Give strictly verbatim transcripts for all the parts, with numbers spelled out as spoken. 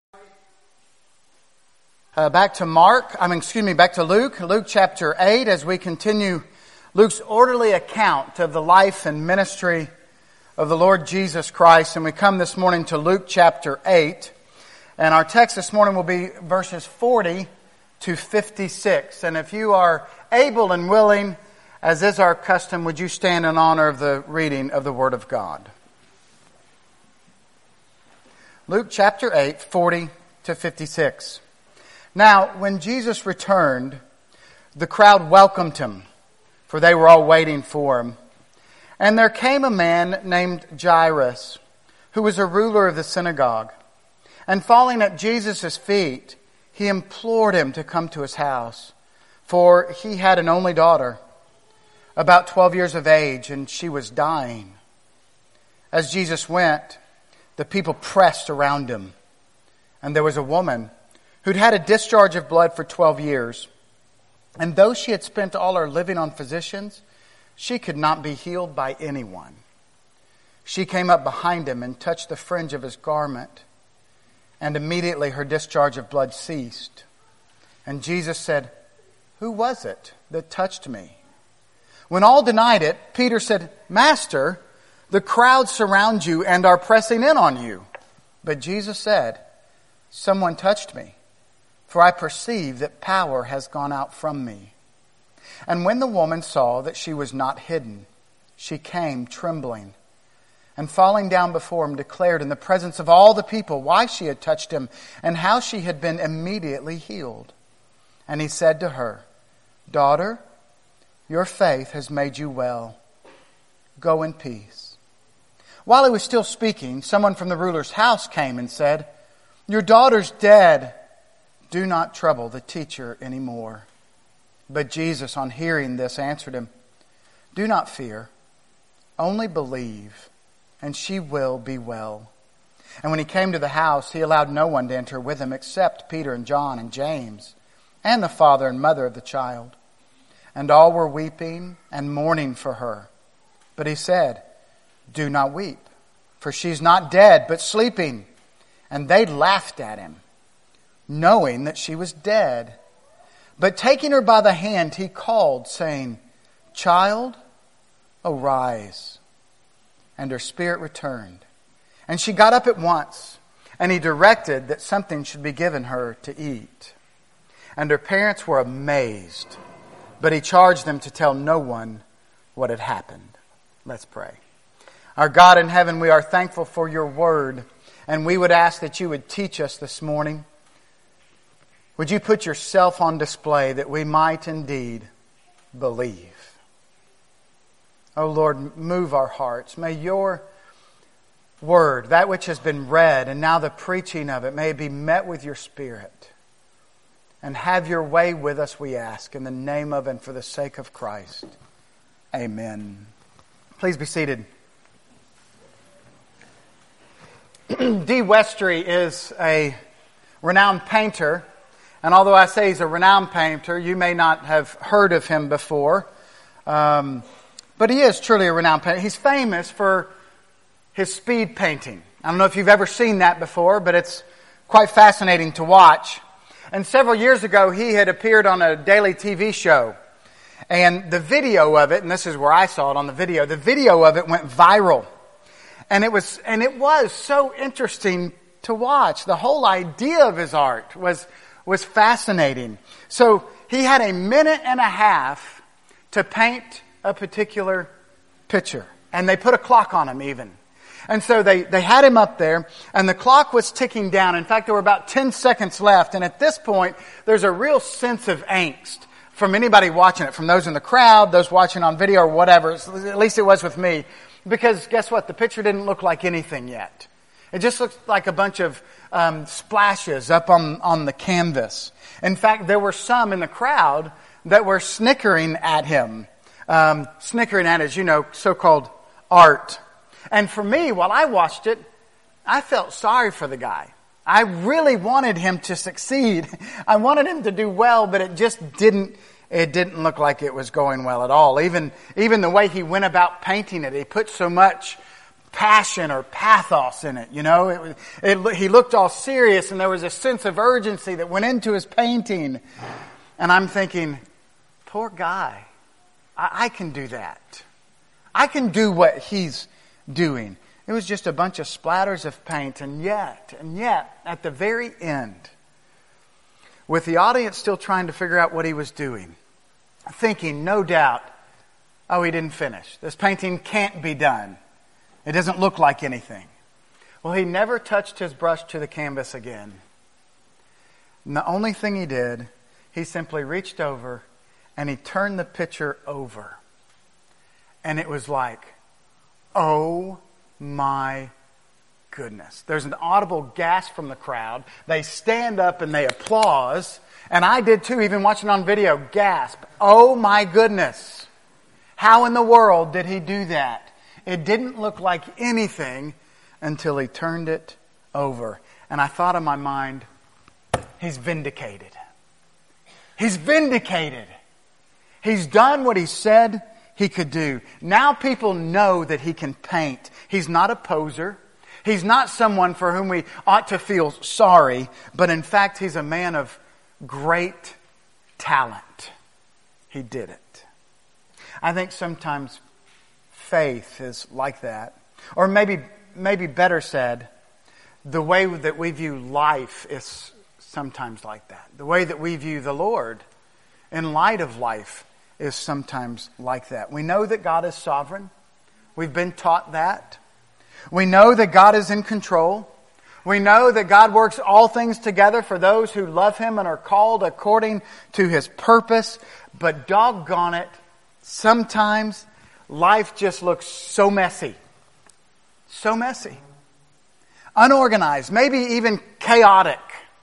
Uh, back to Mark, I mean, excuse me, back to Luke, Luke chapter eight, as we continue Luke's orderly account of the life and ministry of the Lord Jesus Christ. And we come this morning to Luke chapter eight. And our text this morning will be verses forty to fifty-six. And if you are able and willing, as is our custom, would you stand in honor of the reading of the Word of God? Luke chapter eight, forty to fifty-six. Now, when Jesus returned, the crowd welcomed him, for they were all waiting for him. And there came a man named Jairus, who was a ruler of the synagogue. And falling at Jesus' feet, he implored him to come to his house, for he had an only daughter, about twelve years of age, and she was dying. As Jesus went, the people pressed around him, and there was a woman who'd had a discharge of blood for twelve years. And though she had spent all her living on physicians, she could not be healed by anyone. She came up behind him and touched the fringe of his garment, and immediately her discharge of blood ceased. And Jesus said, "Who was it that touched me?" When all denied it, Peter said, "Master, the crowd surround you and are pressing in on you." But Jesus said, "Someone touched me, for I perceive that power has gone out from me." And when the woman saw that she was not hidden, she came trembling, and falling down before him, declared in the presence of all the people why she had touched him, and how she had been immediately healed. And he said to her, "Daughter, your faith has made you well. Go in peace." While he was still speaking, someone from the ruler's house came and said, "Your daughter's dead. Do not trouble the teacher anymore." But Jesus, on hearing this, answered him, "Do not fear, only believe, and she will be well." And when he came to the house, he allowed no one to enter with him except Peter and John and James, and the father and mother of the child. And all were weeping and mourning for her. But he said, "Do not weep, for she's not dead, but sleeping." And they laughed at him, knowing that she was dead. But taking her by the hand, he called, saying, "Child, arise." And her spirit returned. And she got up at once, and he directed that something should be given her to eat. And her parents were amazed, but he charged them to tell no one what had happened. Let's pray. Our God in heaven, we are thankful for your word, and we would ask that you would teach us this morning. Would you put yourself on display that we might indeed believe? Oh Lord, move our hearts. May your word, that which has been read, and now the preaching of it, may it be met with your Spirit. And have your way with us, we ask, in the name of and for the sake of Christ. Amen. Please be seated. Dee Westry is a renowned painter. And although I say he's a renowned painter, you may not have heard of him before. Um, but he is truly a renowned painter. He's famous for his speed painting. I don't know if you've ever seen that before, but it's quite fascinating to watch. And several years ago, he had appeared on a daily T V show. And the video of it, and this is where I saw it on the video, the video of it went viral. And it was, and it was so interesting to watch. The whole idea of his art was was fascinating. So he had a minute and a half to paint a particular picture. And they put a clock on him even. And so they, they had him up there, and the clock was ticking down. In fact, there were about ten seconds left. And at this point, there's a real sense of angst from anybody watching it, from those in the crowd, those watching on video or whatever. At least it was with me. Because guess what? The picture didn't look like anything yet. It just looked like a bunch of um, splashes up on, on the canvas. In fact, there were some in the crowd that were snickering at him. Um, snickering at his, you know, so-called art. And for me, while I watched it, I felt sorry for the guy. I really wanted him to succeed. I wanted him to do well, but it just didn't, it didn't look like it was going well at all. Even, even the way he went about painting it, he put so much passion or pathos in it. You know, it, it, he looked all serious, and there was a sense of urgency that went into his painting. And I'm thinking, poor guy, I, I can do that. I can do what he's doing. It was just a bunch of splatters of paint, and yet, and yet, at the very end, with the audience still trying to figure out what he was doing, thinking, no doubt, oh, he didn't finish. This painting can't be done. It doesn't look like anything. Well, he never touched his brush to the canvas again. And the only thing he did, he simply reached over and he turned the picture over. And it was like, oh my goodness. There's an audible gasp from the crowd. They stand up and they applause. And I did too, even watching on video, gasp. Oh my goodness. How in the world did he do that? It didn't look like anything until he turned it over. And I thought in my mind, he's vindicated. He's vindicated. He's done what he said he could do. Now people know that he can paint. He's not a poser. He's not someone for whom we ought to feel sorry. But in fact, he's a man of great talent. He did it. I think sometimes faith is like that. Or maybe maybe better said, the way that we view life is sometimes like that. The way that we view the Lord in light of life is sometimes like that. We know that God is sovereign. We've been taught that. We know that God is in control. We know that God works all things together for those who love Him and are called according to His purpose. But doggone it, sometimes life just looks so messy. So messy. Unorganized. Maybe even chaotic.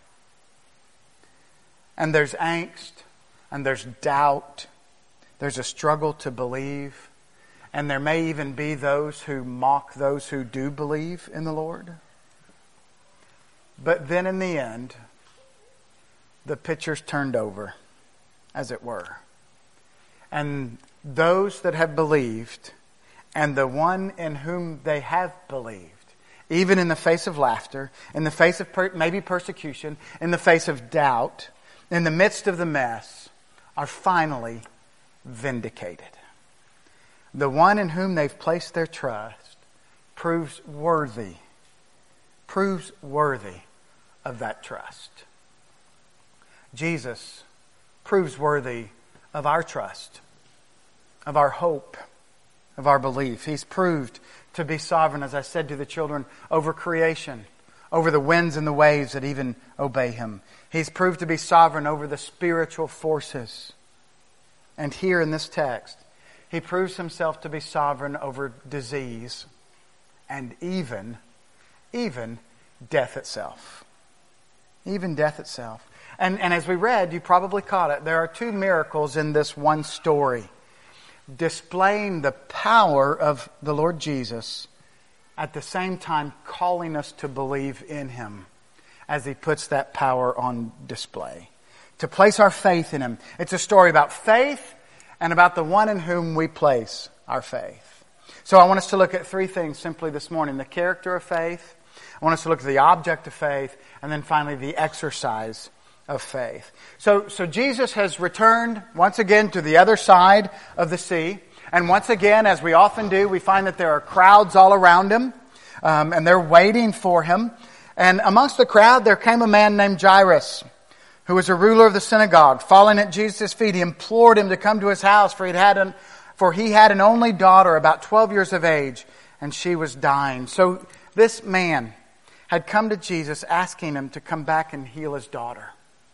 And there's angst. And there's doubt. There's a struggle to believe. And there may even be those who mock those who do believe in the Lord. But then in the end, the picture's turned over, as it were. And those that have believed, and the one in whom they have believed, even in the face of laughter, in the face of per- maybe persecution, in the face of doubt, in the midst of the mess, are finally vindicated. The one in whom they've placed their trust proves worthy, proves worthy of that trust. Jesus proves worthy of our trust, of our hope, of our belief. He's proved to be sovereign, as I said to the children, over creation, over the winds and the waves that even obey Him. He's proved to be sovereign over the spiritual forces. And here in this text, He proves Himself to be sovereign over disease and even, even death itself. Even death itself. And, and as we read, you probably caught it, there are two miracles in this one story, displaying the power of the Lord Jesus, at the same time calling us to believe in Him as He puts that power on display. To place our faith in Him. It's a story about faith and about the one in whom we place our faith. So I want us to look at three things simply this morning. The character of faith. I want us to look at the object of faith. And then finally the exercise of faith. So, so Jesus has returned once again to the other side of the sea. And once again, as we often do, we find that there are crowds all around Him. Um, and they're waiting for Him. And amongst the crowd, there came a man named Jairus, who was a ruler of the synagogue. Falling at Jesus' feet, he implored Him to come to his house, for he had an, for he had an only daughter, about twelve years of age, and she was dying. So this man had come to Jesus asking Him to come back and heal his daughter.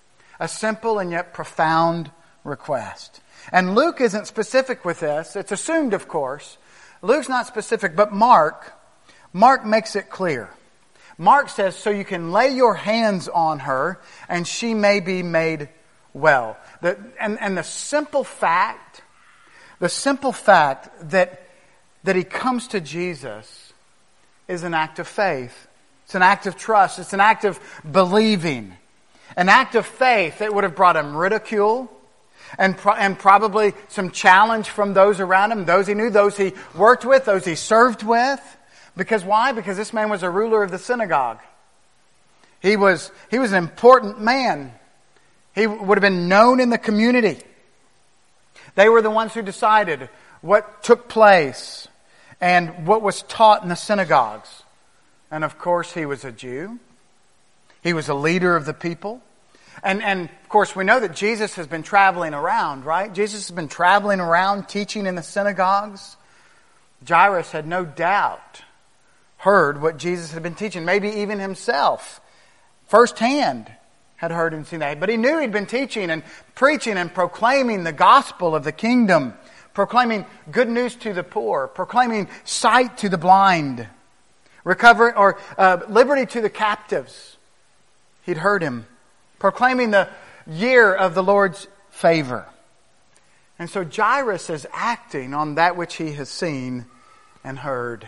A simple and yet profound request. And Luke isn't specific with this. It's assumed, of course. Luke's not specific, but Mark, Mark makes it clear. Mark says, so you can lay your hands on her and she may be made well. The, and, and the simple fact, the simple fact that, that he comes to Jesus is an act of faith. It's an act of trust. It's an act of believing. An act of faith that would have brought him ridicule and, pro- and probably some challenge from those around him, those he knew, those he worked with, those he served with. Because why? Because this man was a ruler of the synagogue. He was, he was an important man. He would have been known in the community. They were the ones who decided what took place and what was taught in the synagogues. And of course, he was a Jew. He was a leader of the people. And, and of course, we know that Jesus has been traveling around, right? Jesus has been traveling around teaching in the synagogues. Jairus had no doubt heard what Jesus had been teaching. Maybe even himself, firsthand, had heard and seen that. But he knew he'd been teaching and preaching and proclaiming the gospel of the kingdom, proclaiming good news to the poor, proclaiming sight to the blind, recovery or uh, liberty to the captives. He'd heard him proclaiming the year of the Lord's favor. And so Jairus is acting on that which he has seen and heard.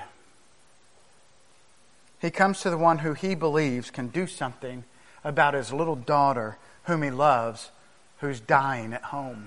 He comes to the one who he believes can do something about his little daughter whom he loves, who's dying at home.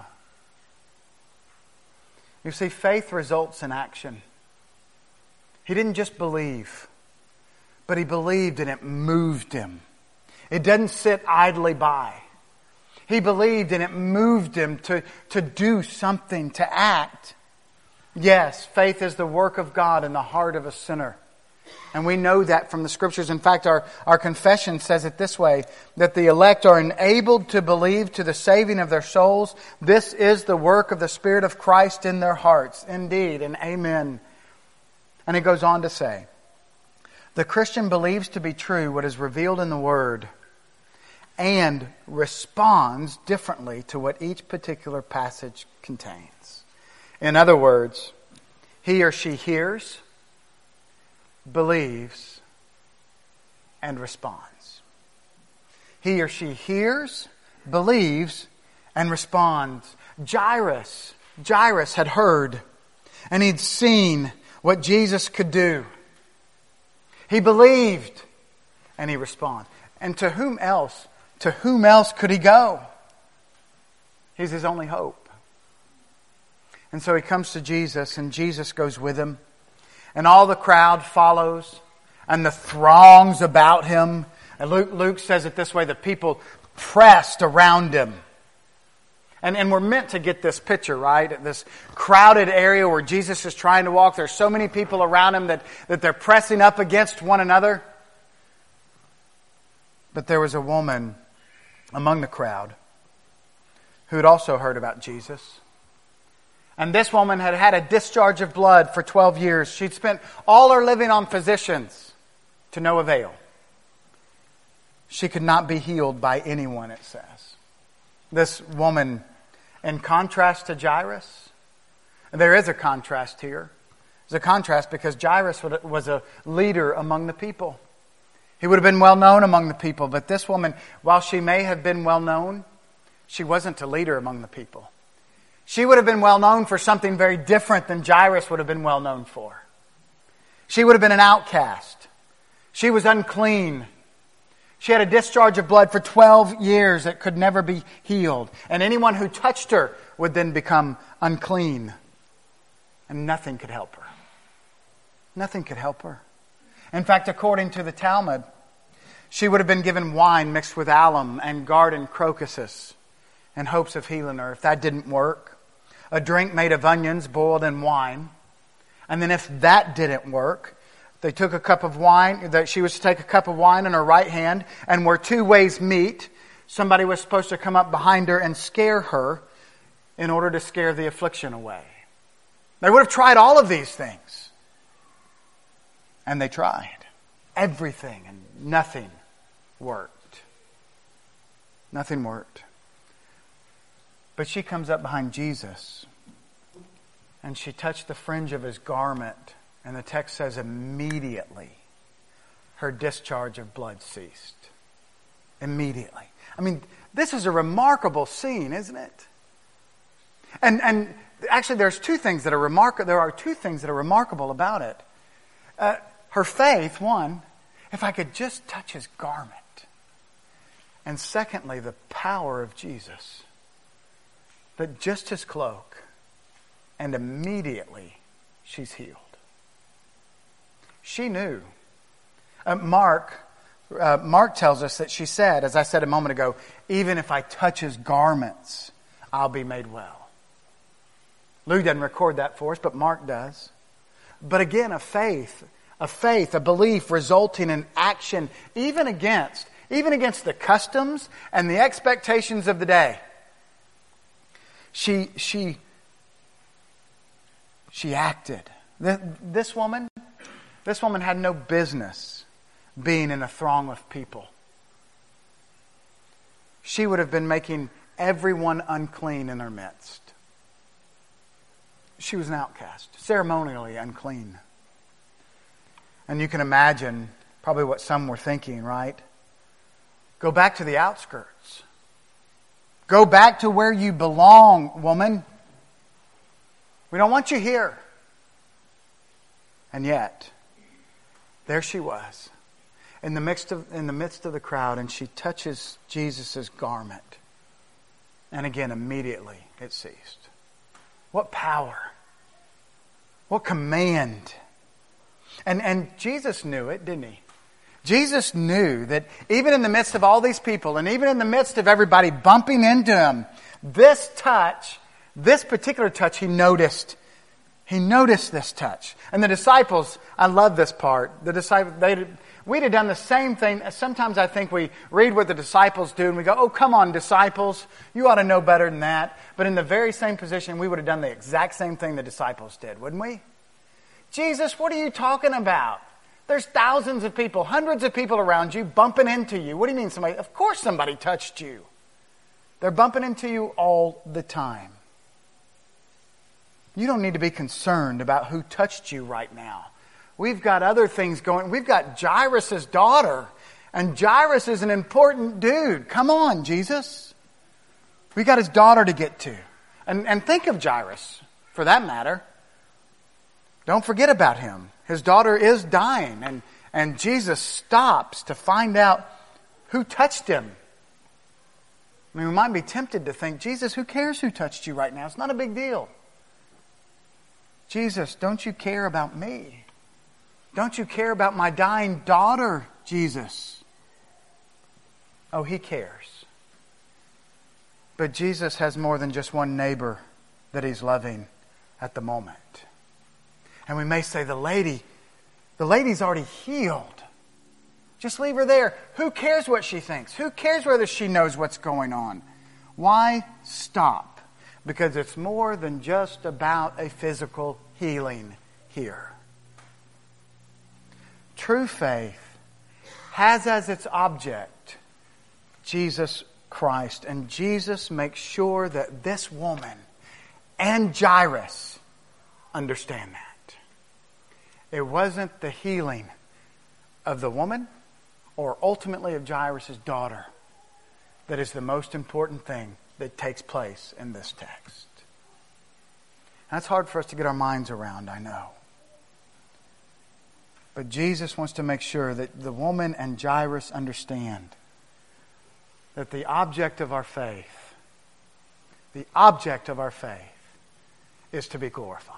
You see, faith results in action. He didn't just believe, but he believed and it moved him. It doesn't sit idly by. He believed and it moved him to, to do something, to act. Yes, faith is the work of God in the heart of a sinner. And we know that from the Scriptures. In fact, our, our confession says it this way, that the elect are enabled to believe to the saving of their souls. This is the work of the Spirit of Christ in their hearts. Indeed, and amen. And it goes on to say, the Christian believes to be true what is revealed in the Word and responds differently to what each particular passage contains. In other words, he or she hears, believes, and responds. He or she hears, believes, and responds. Jairus, Jairus had heard, and he'd seen what Jesus could do. He believed, and he responded. And to whom else, to whom else could he go? He's his only hope. And so he comes to Jesus, and Jesus goes with him. And all the crowd follows, and the throngs about him. And Luke, Luke says it this way, the people pressed around him. And, and we're meant to get this picture, right? This crowded area where Jesus is trying to walk. There's so many people around him that, that they're pressing up against one another. But there was a woman among the crowd who had also heard about Jesus. And this woman had had a discharge of blood for twelve years. She'd spent all her living on physicians to no avail. She could not be healed by anyone, it says. This woman, in contrast to Jairus, there is a contrast here. There's a contrast because Jairus was a leader among the people. He would have been well known among the people. But this woman, while she may have been well known, she wasn't a leader among the people. She would have been well known for something very different than Jairus would have been well known for. She would have been an outcast. She was unclean. She had a discharge of blood for twelve years that could never be healed. And anyone who touched her would then become unclean. And nothing could help her. Nothing could help her. In fact, according to the Talmud, she would have been given wine mixed with alum and garden crocuses in hopes of healing her. If that didn't work, a drink made of onions boiled in wine. And then if that didn't work, they took a cup of wine, that she was to take a cup of wine in her right hand, and where two ways meet, somebody was supposed to come up behind her and scare her in order to scare the affliction away. They would have tried all of these things. And they tried. Everything, and nothing worked. Nothing worked. But she comes up behind Jesus, and she touched the fringe of his garment, and the text says immediately her discharge of blood ceased. Immediately. I mean, this is a remarkable scene, isn't it? And and actually, there's two things that are remarkable. There are two things that are remarkable about it. Uh, her faith, one, if I could just touch his garment, and secondly, the power of Jesus. But just his cloak, and immediately she's healed. She knew. Uh, Mark, uh, Mark tells us that she said, as I said a moment ago, even if I touch his garments, I'll be made well. Luke doesn't record that for us, but Mark does. But again, a faith, a faith, a belief resulting in action, even against, even against the customs and the expectations of the day. She, she, she acted. This woman, this woman had no business being in a throng of people. She would have been making everyone unclean in her midst. She was an outcast, ceremonially unclean. And you can imagine probably what some were thinking, right? Go back to the outskirts. Go back to where you belong, woman. We don't want you here. And yet, there she was, in the midst of, in the midst of the crowd, and she touches Jesus' garment. And again, immediately it ceased. What power. What command. And, and Jesus knew it, didn't he? Jesus knew that even in the midst of all these people, and even in the midst of everybody bumping into him, this touch, this particular touch, he noticed. He noticed this touch. And the disciples, I love this part. The disciples, they, we'd have done the same thing. Sometimes I think we read what the disciples do and we go, oh, come on, disciples. You ought to know better than that. But in the very same position, we would have done the exact same thing the disciples did, wouldn't we? Jesus, what are you talking about? There's thousands of people, hundreds of people around you bumping into you. What do you mean somebody? Of course somebody touched you. They're bumping into you all the time. You don't need to be concerned about who touched you right now. We've got other things going. We've got Jairus' daughter. And Jairus is an important dude. Come on, Jesus. We got his daughter to get to. And, and think of Jairus, for that matter. Don't forget about him. His daughter is dying. And, and Jesus stops to find out who touched him. I mean, we might be tempted to think, Jesus, who cares who touched you right now? It's not a big deal. Jesus, don't you care about me? Don't you care about my dying daughter, Jesus? Oh, he cares. But Jesus has more than just one neighbor that he's loving at the moment. And we may say, the lady, the lady's already healed. Just leave her there. Who cares what she thinks? Who cares whether she knows what's going on? Why stop? Because it's more than just about a physical healing here. True faith has as its object Jesus Christ. And Jesus makes sure that this woman and Jairus understand that. It wasn't the healing of the woman or ultimately of Jairus' daughter that is the most important thing that takes place in this text. That's hard for us to get our minds around, I know. But Jesus wants to make sure that the woman and Jairus understand that the object of our faith, the object of our faith is to be glorified.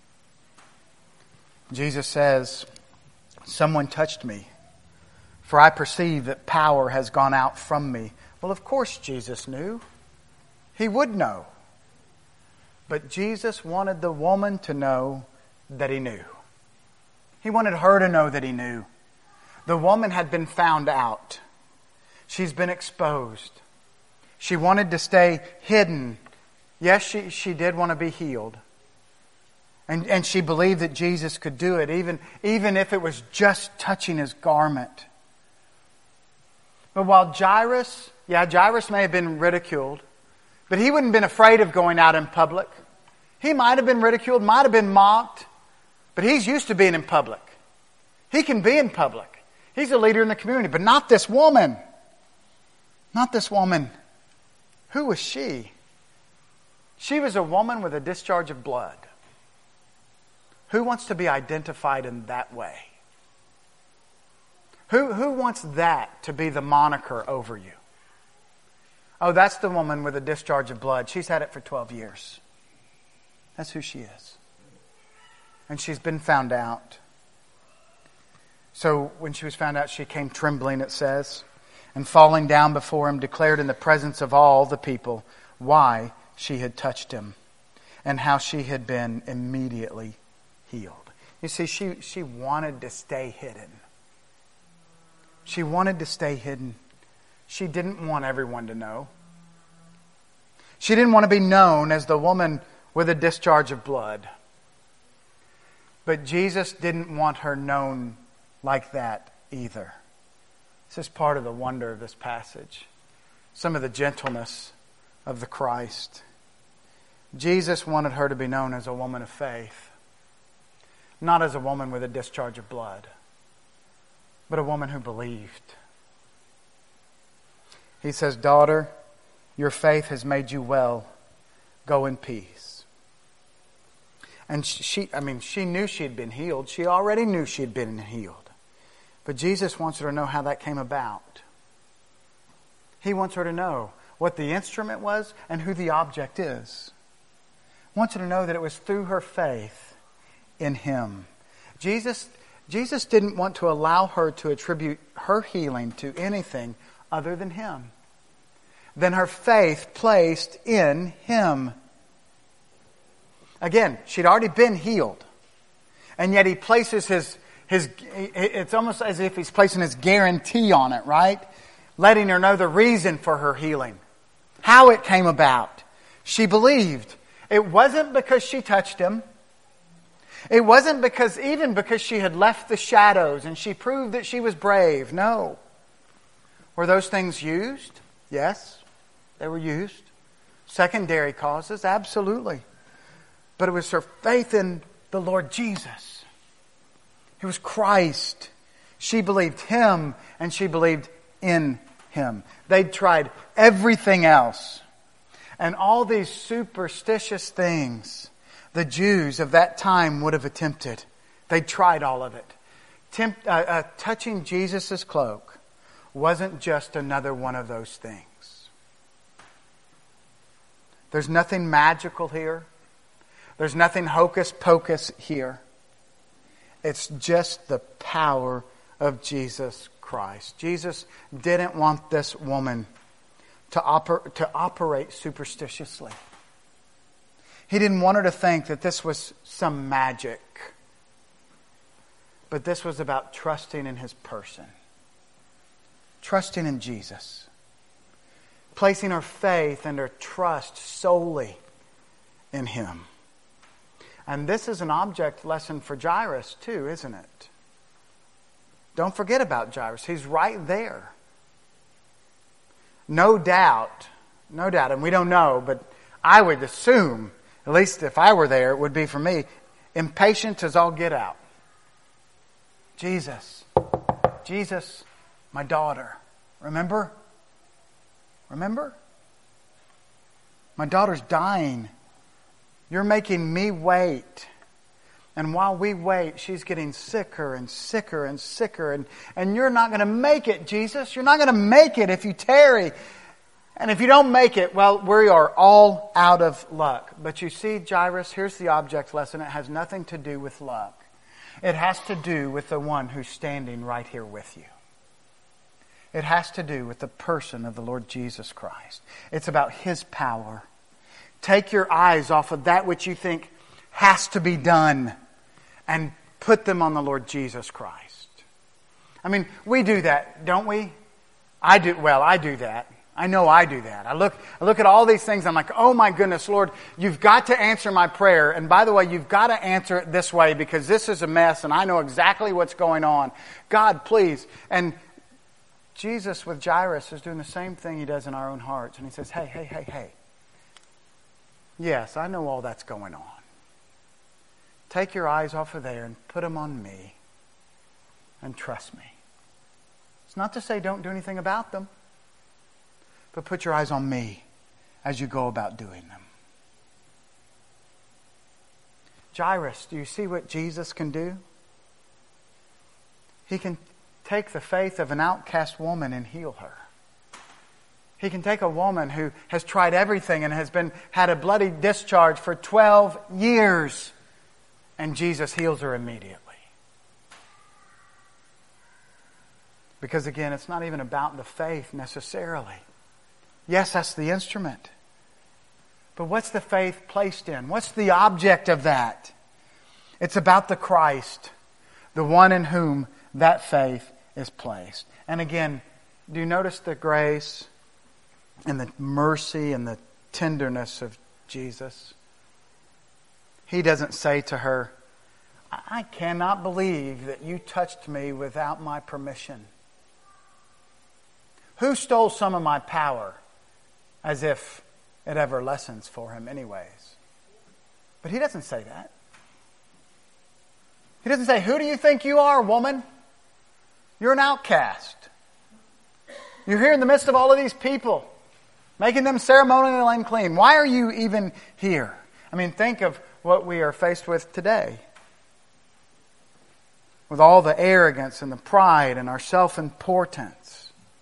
Jesus says, someone touched me, for I perceive that power has gone out from me. Well, of course Jesus knew. He would know. But Jesus wanted the woman to know that he knew. He wanted her to know that he knew. The woman had been found out. She's been exposed. She wanted to stay hidden. Yes, she, she did want to be healed. And, and she believed that Jesus could do it, even, even if it was just touching his garment. But while Jairus, yeah, Jairus may have been ridiculed, but he wouldn't have been afraid of going out in public. He might have been ridiculed, might have been mocked, but he's used to being in public. He can be in public. He's a leader in the community, but not this woman. Not this woman. Who was she? She was a woman with a discharge of blood. Who wants to be identified in that way? Who, who wants that to be the moniker over you? Oh, that's the woman with a discharge of blood. She's had it for twelve years. That's who she is. And she's been found out. So when she was found out, she came trembling, it says, and falling down before him, declared in the presence of all the people why she had touched him and how she had been immediately healed. You see, she, she wanted to stay hidden. She wanted to stay hidden. She didn't want everyone to know. She didn't want to be known as the woman with a discharge of blood. But Jesus didn't want her known like that either. This is part of the wonder of this passage. Some of the gentleness of the Christ. Jesus wanted her to be known as a woman of faith. Not as a woman with a discharge of blood, but a woman who believed. He says, "Daughter, your faith has made you well. Go in peace." And she, I mean, she knew she had been healed. She already knew she had been healed. But Jesus wants her to know how that came about. He wants her to know what the instrument was and who the object is. He wants her to know that it was through her faith in Him. Jesus, Jesus didn't want to allow her to attribute her healing to anything other than Him, than her faith placed in Him. Again, she'd already been healed. And yet He places His, his it's almost as if He's placing His guarantee on it, right? Letting her know the reason for her healing. How it came about. She believed. It wasn't because she touched Him. It wasn't because, even because she had left the shadows and she proved that she was brave. No. Were those things used? Yes, they were used. Secondary causes, absolutely. But it was her faith in the Lord Jesus. It was Christ. She believed Him and she believed in Him. They'd tried everything else. And all these superstitious things the Jews of that time would have attempted. They'd tried all of it. Tempt, uh, uh, touching Jesus' cloak wasn't just another one of those things. There's nothing magical here. There's nothing hocus pocus here. It's just the power of Jesus Christ. Jesus didn't want this woman to, oper- to operate superstitiously. He didn't want her to think that this was some magic. But this was about trusting in His person. Trusting in Jesus. Placing her faith and her trust solely in Him. And this is an object lesson for Jairus too, isn't it? Don't forget about Jairus. He's right there. No doubt, no doubt, and we don't know, but I would assume, at least if I were there, it would be for me, impatient as all get out. Jesus, Jesus, my daughter, remember? Remember? My daughter's dying. You're making me wait. And while we wait, she's getting sicker and sicker and sicker. And, and you're not going to make it, Jesus. You're not going to make it if you tarry. And if you don't make it, well, we are all out of luck. But you see, Jairus, here's the object lesson. It has nothing to do with luck. It has to do with the one who's standing right here with you. It has to do with the person of the Lord Jesus Christ. It's about His power. Take your eyes off of that which you think has to be done and put them on the Lord Jesus Christ. I mean, we do that, don't we? I do. Well, I do that. I know I do that. I look, I look at all these things. I'm like, oh my goodness, Lord, you've got to answer my prayer. And by the way, you've got to answer it this way because this is a mess and I know exactly what's going on. God, please. And Jesus with Jairus is doing the same thing He does in our own hearts. And He says, hey, hey, hey, hey. Yes, I know all that's going on. Take your eyes off of there and put them on me and trust me. It's not to say don't do anything about them, but put your eyes on me as you go about doing them. Jairus, do you see what Jesus can do? He can take the faith of an outcast woman and heal her. He can take a woman who has tried everything and has been had a bloody discharge for twelve years, and Jesus heals her immediately. Because again, it's not even about the faith necessarily. Yes, that's the instrument. But what's the faith placed in? What's the object of that? It's about the Christ, the one in whom that faith is placed. And again, do you notice the grace and the mercy and the tenderness of Jesus? He doesn't say to her, I cannot believe that you touched me without my permission. Who stole some of my power? As if it ever lessens for him anyways. But he doesn't say that. He doesn't say, who do you think you are, woman? You're an outcast. You're here in the midst of all of these people, making them ceremonially unclean. Why are you even here? I mean, think of what we are faced with today. With all the arrogance and the pride and our self-importance.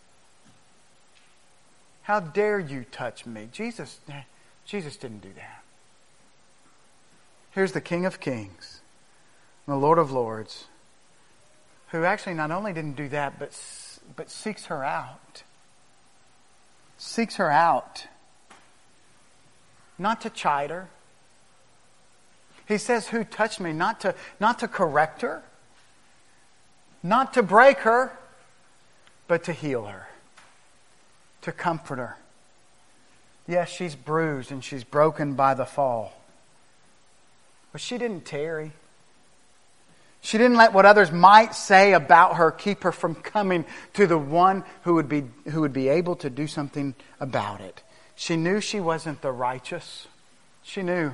How dare you touch me? Jesus, Jesus didn't do that. Here's the King of Kings, the Lord of Lords, who actually not only didn't do that, but, but seeks her out. Seeks her out. Not to chide her. He says, who touched me? Not to, not to correct her. Not to break her, but to heal her. To comfort her. Yes, she's bruised and she's broken by the fall. But she didn't tarry. She didn't let what others might say about her keep her from coming to the one who would be, who would be able to do something about it. She knew she wasn't the righteous. She knew.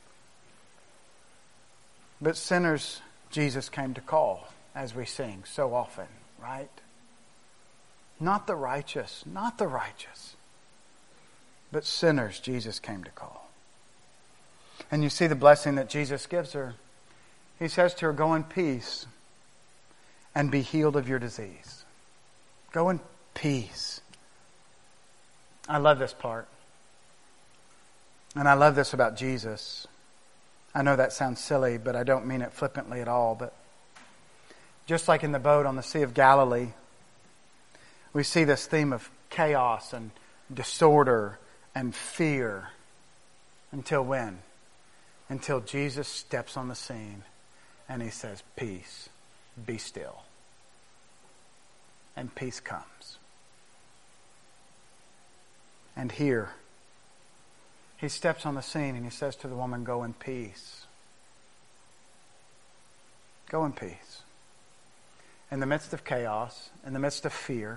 But sinners, Jesus came to call, as we sing so often, right? Not the righteous, not the righteous. But sinners, Jesus came to call. And you see the blessing that Jesus gives her. He says to her, go in peace and be healed of your disease. Go in peace. I love this part. And I love this about Jesus. I know that sounds silly, but I don't mean it flippantly at all. But just like in the boat on the Sea of Galilee, we see this theme of chaos and disorder and fear. Until when? Until Jesus steps on the scene and He says, peace, be still. And peace comes. And here, He steps on the scene and He says to the woman, go in peace. Go in peace. In the midst of chaos, in the midst of fear,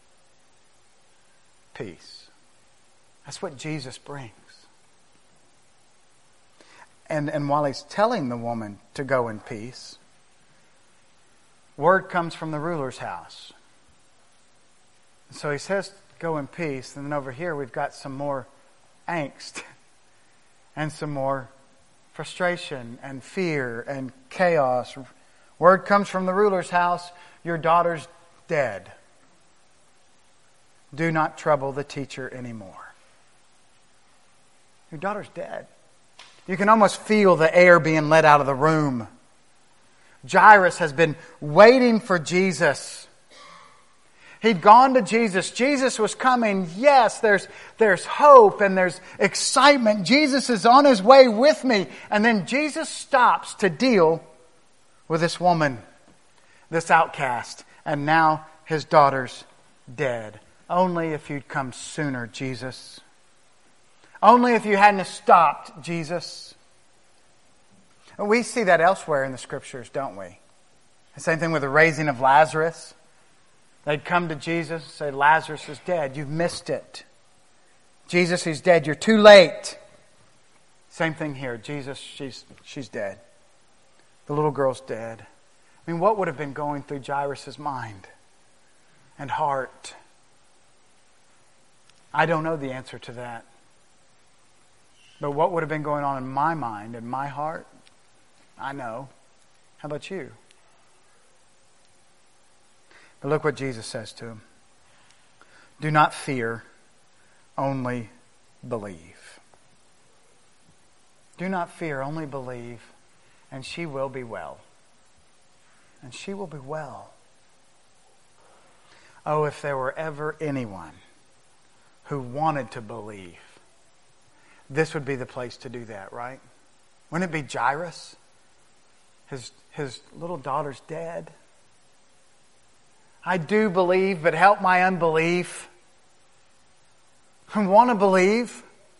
peace. That's what Jesus brings. And, and while He's telling the woman to go in peace, word comes from the ruler's house. So He says, go in peace. And then over here we've got some more angst and some more frustration and fear and chaos. Word comes from the ruler's house, your daughter's dead. Do not trouble the teacher anymore. Your daughter's dead. You can almost feel the air being let out of the room. Jairus has been waiting for Jesus. He'd gone to Jesus. Jesus was coming. Yes, there's, there's hope and there's excitement. Jesus is on His way with me. And then Jesus stops to deal with this woman, this outcast. And now his daughter's dead. Only if you'd come sooner, Jesus. Only if you hadn't stopped, Jesus. We see that elsewhere in the Scriptures, don't we? The same thing with the raising of Lazarus. They'd come to Jesus and say, Lazarus is dead. You've missed it. Jesus, he's dead. You're too late. Same thing here. Jesus, she's, she's dead. The little girl's dead. I mean, what would have been going through Jairus' mind and heart? I don't know the answer to that. But what would have been going on in my mind and my heart? I know. How about you? But look what Jesus says to him. Do not fear, only believe. Do not fear, only believe, and she will be well. And she will be well. Oh, if there were ever anyone who wanted to believe, this would be the place to do that, right? Wouldn't it be Jairus? His, his little daughter's dead. I do believe, but help my unbelief. I want to believe.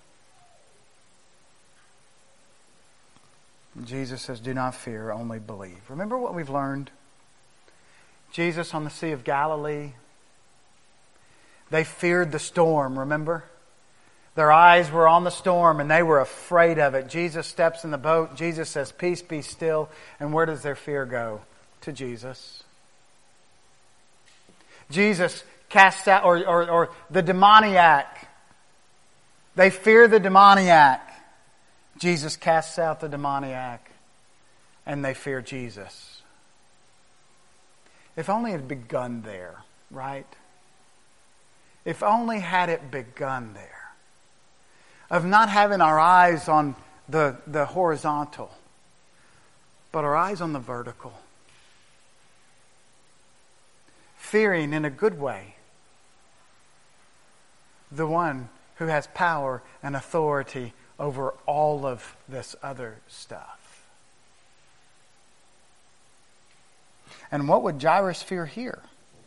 Jesus says, do not fear, only believe. Remember what we've learned? Jesus on the Sea of Galilee. They feared the storm, remember? Their eyes were on the storm and they were afraid of it. Jesus steps in the boat. Jesus says, peace, be still. And where does their fear go? To Jesus. Jesus casts out, or, or, or the demoniac. They fear the demoniac. Jesus casts out the demoniac. And they fear Jesus. If only it had begun there, right? If only had it begun there. Of not having our eyes on the, the horizontal, but our eyes on the vertical. Fearing in a good way the one who has power and authority over all of this other stuff. And what would Jairus fear here?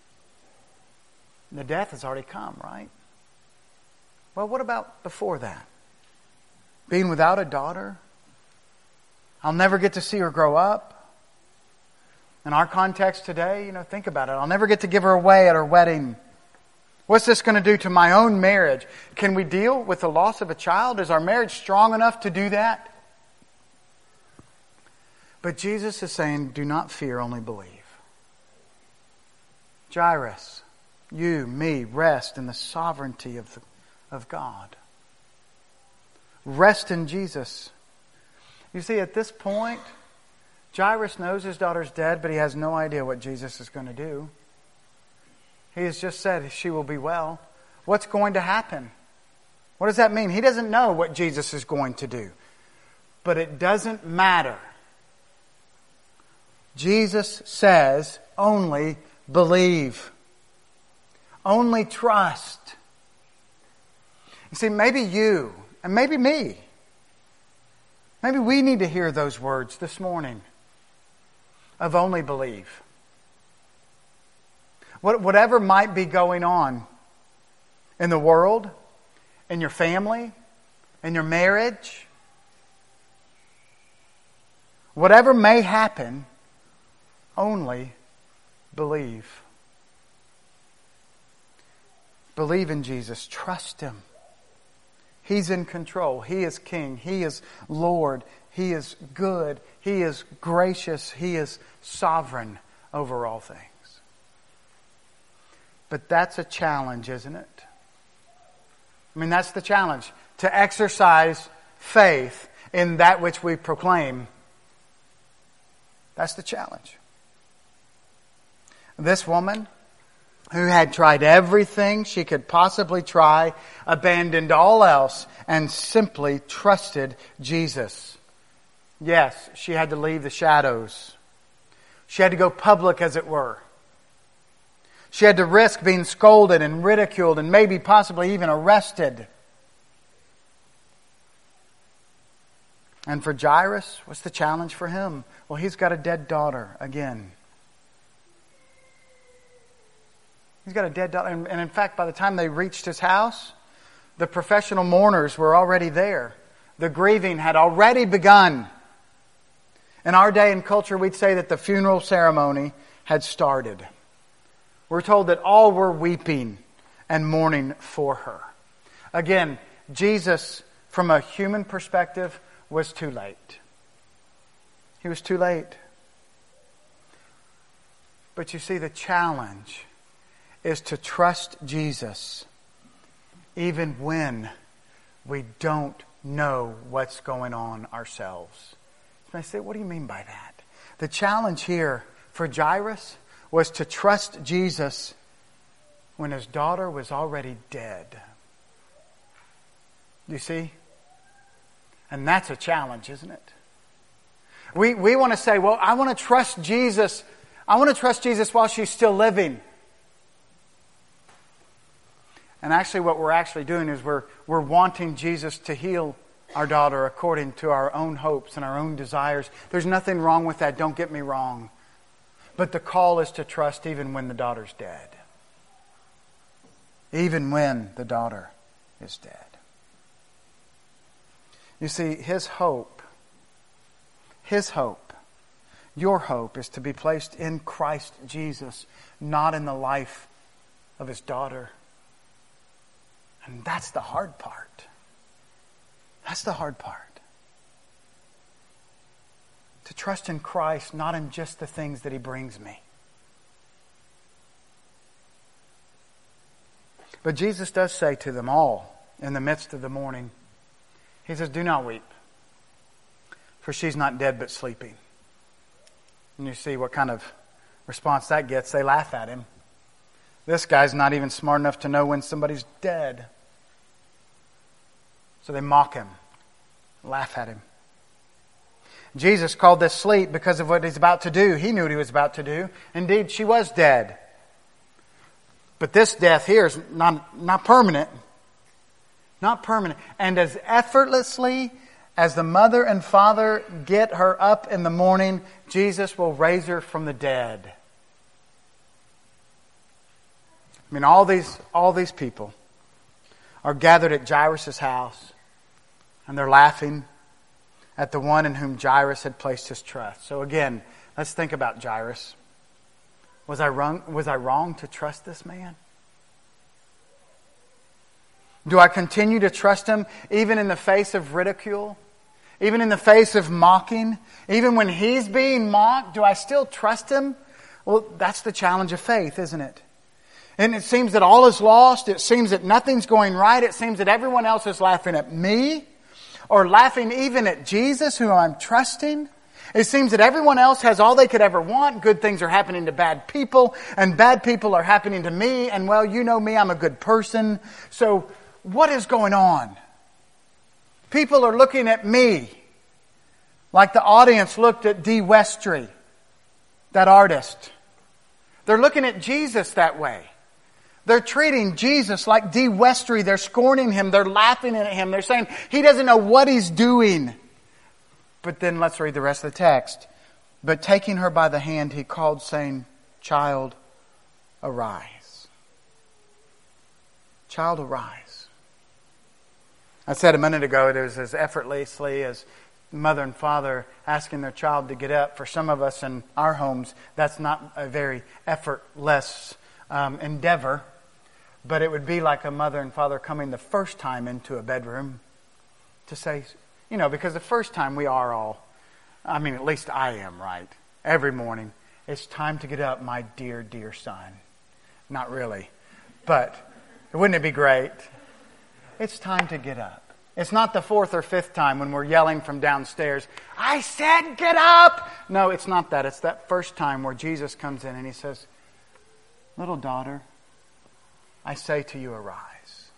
The death has already come, right? Well, what about before that? Being without a daughter? I'll never get to see her grow up. In our context today, you know, think about it. I'll never get to give her away at her wedding. What's this going to do to my own marriage? Can we deal with the loss of a child? Is our marriage strong enough to do that? But Jesus is saying, do not fear, only believe. Jairus, you, me, rest in the sovereignty of, the, of God. Rest in Jesus. You see, at this point, Jairus knows his daughter's dead, but he has no idea what Jesus is going to do. He has just said she will be well. What's going to happen? What does that mean? He doesn't know what Jesus is going to do. But it doesn't matter. Jesus says, only believe. Only trust. You see, maybe you, and maybe me, maybe we need to hear those words this morning of only believe. Whatever might be going on in the world, in your family, in your marriage, whatever may happen, only believe. Believe in Jesus. Trust Him. He's in control. He is King. He is Lord. He is good. He is gracious. He is sovereign over all things. But that's a challenge, isn't it? I mean, that's the challenge. To exercise faith in that which we proclaim. That's the challenge. This woman, who had tried everything she could possibly try, abandoned all else, and simply trusted Jesus. Yes, she had to leave the shadows. She had to go public, as it were. She had to risk being scolded and ridiculed and maybe possibly even arrested. And for Jairus, what's the challenge for him? Well, he's got a dead daughter again. He's got a dead daughter. And, and in fact, by the time they reached his house, the professional mourners were already there. The grieving had already begun. In our day and culture, we'd say that the funeral ceremony had started. We're told that all were weeping and mourning for her. Again, Jesus, from a human perspective, was too late. He was too late. But you see, the challenge is to trust Jesus even when we don't know what's going on ourselves. And I say, what do you mean by that? The challenge here for Jairus was to trust Jesus when his daughter was already dead. You see? And that's a challenge, isn't it? We we want to say, well, I want to trust Jesus. I want to trust Jesus while she's still living. And actually what we're actually doing is we're, we're wanting Jesus to heal our daughter according to our own hopes and our own desires. There's nothing wrong with that, don't get me wrong. But the call is to trust even when the daughter's dead. Even when the daughter is dead. You see, his hope, his hope, your hope is to be placed in Christ Jesus, not in the life of his daughter. And that's the hard part. That's the hard part. To trust in Christ, not in just the things that he brings me. But Jesus does say to them all in the midst of the mourning, he says, do not weep, for she's not dead but sleeping. And you see what kind of response that gets. They laugh at him. This guy's not even smart enough to know when somebody's dead. So they mock him, laugh at him. Jesus called this sleep because of what he's about to do. He knew what he was about to do. Indeed, she was dead. But this death here is not, not permanent. Not permanent. And as effortlessly as the mother and father get her up in the morning, Jesus will raise her from the dead. I mean, all these, all these people are gathered at Jairus' house, and they're laughing at the one in whom Jairus had placed his trust. So again, let's think about Jairus. Was I wrong, was I wrong to trust this man? Do I continue to trust him even in the face of ridicule? Even in the face of mocking? Even when he's being mocked, do I still trust him? Well, that's the challenge of faith, isn't it? And it seems that all is lost. It seems that nothing's going right. It seems that everyone else is laughing at me, or laughing even at Jesus, who I'm trusting. It seems that everyone else has all they could ever want. Good things are happening to bad people, and bad people are happening to me. And well, you know me, I'm a good person. So what is going on? People are looking at me like the audience looked at Dee Westry, that artist. They're looking at Jesus that way. They're treating Jesus like Dee Westry. They're scorning him. They're laughing at him. They're saying he doesn't know what he's doing. But then let's read the rest of the text. But taking her by the hand, he called, saying, "Child, arise." Child, arise. I said a minute ago, it was as effortlessly as mother and father asking their child to get up. For some of us in our homes, that's not a very effortless um, endeavor. But it would be like a mother and father coming the first time into a bedroom to say, you know, because the first time we are all, I mean, at least I am, right? Every morning, it's time to get up, my dear, dear son. Not really. But wouldn't it be great? It's time to get up. It's not the fourth or fifth time when we're yelling from downstairs, I said get up! No, it's not that. It's that first time where Jesus comes in and he says, little daughter, I say to you, arise.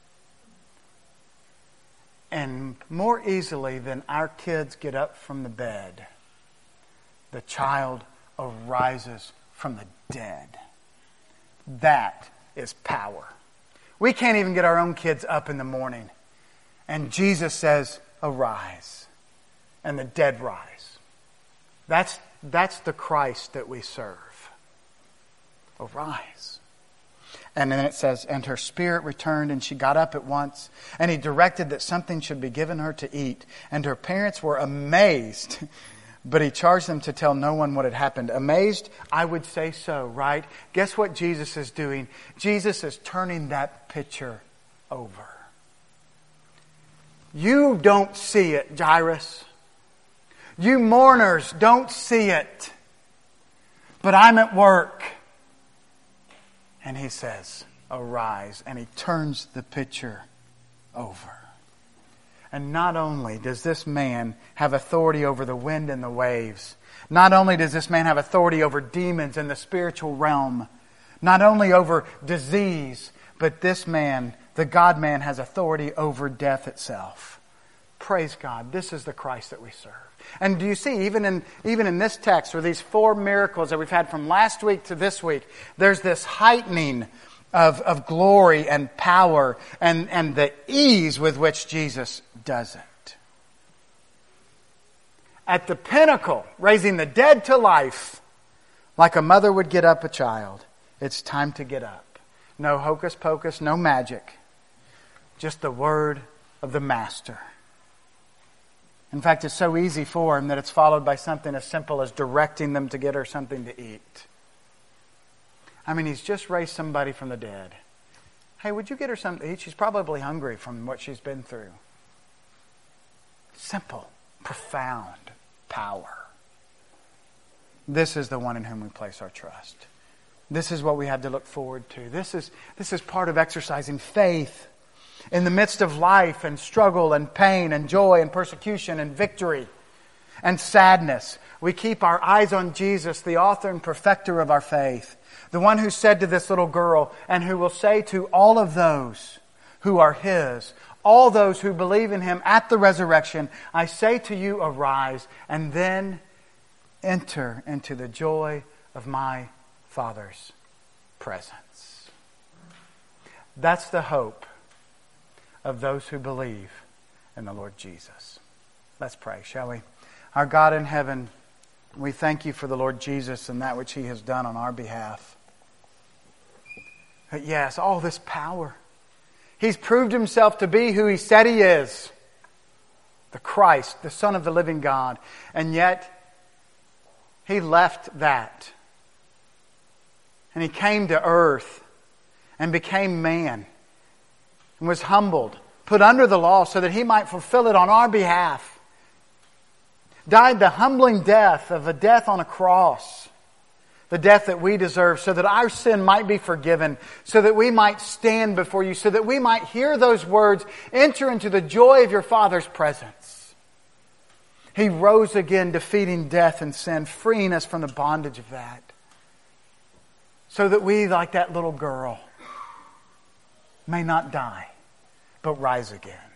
And more easily than our kids get up from the bed, the child arises from the dead. That is power. We can't even get our own kids up in the morning. And Jesus says, arise. And the dead rise. That's, that's the Christ that we serve. Arise. And then it says, and her spirit returned, and she got up at once. And he directed that something should be given her to eat. And her parents were amazed. But he charged them to tell no one what had happened. Amazed? I would say so, right? Guess what Jesus is doing? Jesus is turning that picture over. You don't see it, Jairus. You mourners don't see it. But I'm at work. And he says, arise. And he turns the picture over. And not only does this man have authority over the wind and the waves, not only does this man have authority over demons in the spiritual realm, not only over disease, but this man, the God-man, has authority over death itself. Praise God. This is the Christ that we serve. And do you see, even in even in this text, or these four miracles that we've had from last week to this week, there's this heightening of, of glory and power and, and the ease with which Jesus does it. At the pinnacle, raising the dead to life, like a mother would get up a child, it's time to get up. No hocus pocus, no magic. Just the word of the Master. In fact, it's so easy for him that it's followed by something as simple as directing them to get her something to eat. I mean, he's just raised somebody from the dead. Hey, would you get her something to eat? She's probably hungry from what she's been through. Simple, profound power. This is the one in whom we place our trust. This is what we have to look forward to. This is, this is part of exercising faith in the midst of life and struggle and pain and joy and persecution and victory and sadness. We keep our eyes on Jesus, the author and perfecter of our faith. The one who said to this little girl, and who will say to all of those who are His, all those who believe in Him at the resurrection, I say to you, arise, and then enter into the joy of my Father's presence. That's the hope of those who believe in the Lord Jesus. Let's pray, shall we? Our God in heaven, we thank you for the Lord Jesus and that which He has done on our behalf. But yes, all this power. He's proved Himself to be who He said He is. The Christ, the Son of the living God. And yet, He left that. And He came to earth and became man. And was humbled, put under the law so that He might fulfill it on our behalf. Died the humbling death of a death on a cross. The death that we deserve, so that our sin might be forgiven, so that we might stand before you, so that we might hear those words, enter into the joy of your Father's presence. He rose again, defeating death and sin, freeing us from the bondage of that. So that we, like that little girl, may not die, but rise again.